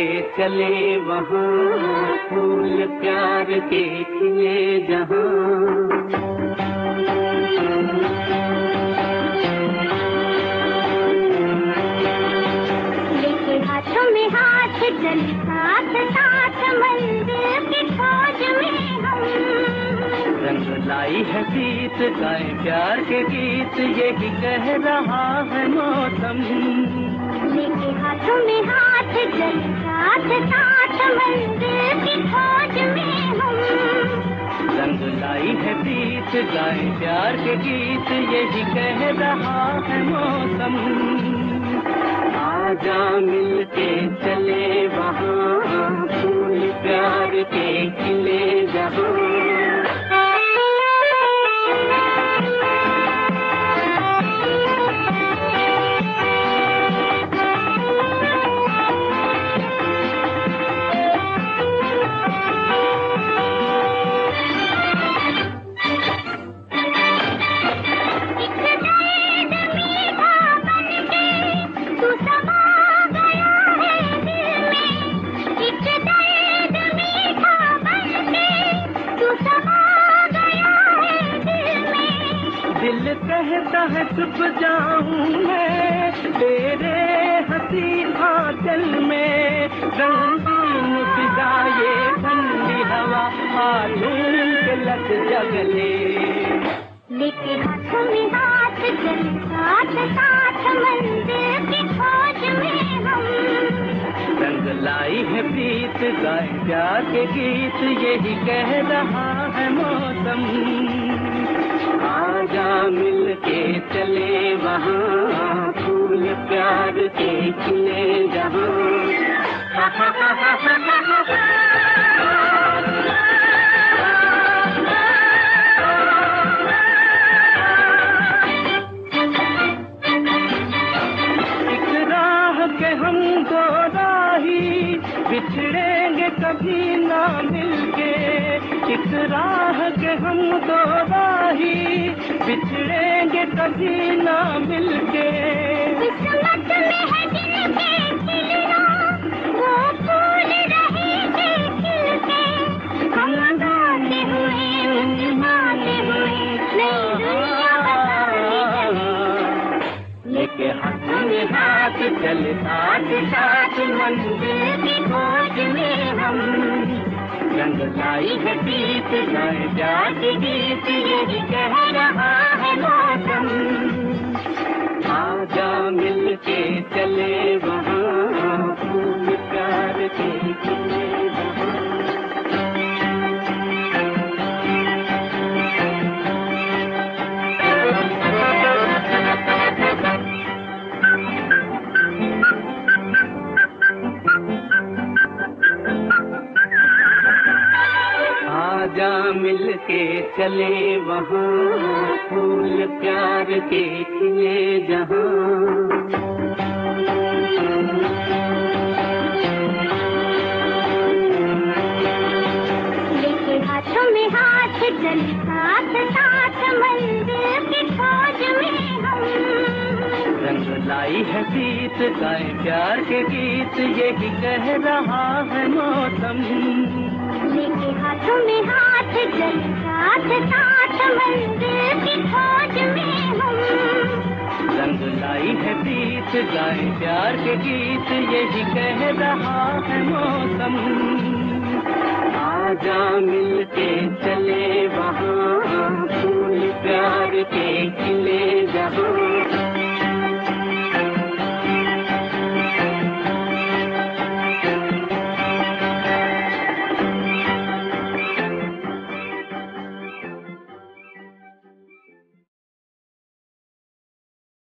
चले वहाँ, फूल प्यार के खिले जहाँ। लेके हाथों में हाथ चल साथ साथ मंदिर की खोज में हम। रंग लाई है प्रीत गाए प्यार के गीत, यही कह रहा है मौसम। लेके हाथों में हाथ चल साथ साथ मंदिर की खोज में हम। रंग लाई है प्रीत गाए प्यार के गीत, यही कह रहा है मौसम। आजा मिलके चले वहाँ, फूल प्यार के खिले जहाँ। दिल कहता है छुप जाऊं मैं तेरे हंसी आंचल में, रंगीन फिजा ये ठंडी हवा आलूल के लग जगले। लेके हाथों में हाथ चल साथ साथ मंदिर की खोज में हम। रंग लाई है प्रीत गाए प्यार के गीत, यही कह रहा है मौसम। आजा मिलके चले वहाँ, फूल प्यार के खिले जहाँ। एक राह के हम दो राही, बिछड़ेंगे कभी ना मिलके। एक राह के हम दो राही, बिछड़ेंगे कभी ना मिलके। किस्मत में है जिनके खिलना, वो फूल रहेंगे खिलके। हम गाते हुए मुस्कुराते हुए नई दुनिया बनाएंगे। लेके हाथ में हाथ चले साथ साथ मंदिर की खोज में हम। रंग लाई है प्रीत गाए प्यार के गीत, यही कह रहा है मौसम। आजा मिलके चले वहाँ, फूल प्यार के खिले जहाँ। आजा मिलके चले वहाँ, फूल प्यार के खिले जहाँ। लेके हाथों में हाथ चल साथ साथ मंदिर की खोज में हम। रंग लाई है प्रीत गाए प्यार के गीत, यही कह रहा है मौसम। लेके हाथों में हाथ चल साथ साथ मंदिर की खोज में हम। रंग लाई है प्रीत गाए प्यार के गीत, यही कह रहा है मौसम। आजा मिलके चले वहाँ, फूल प्यार के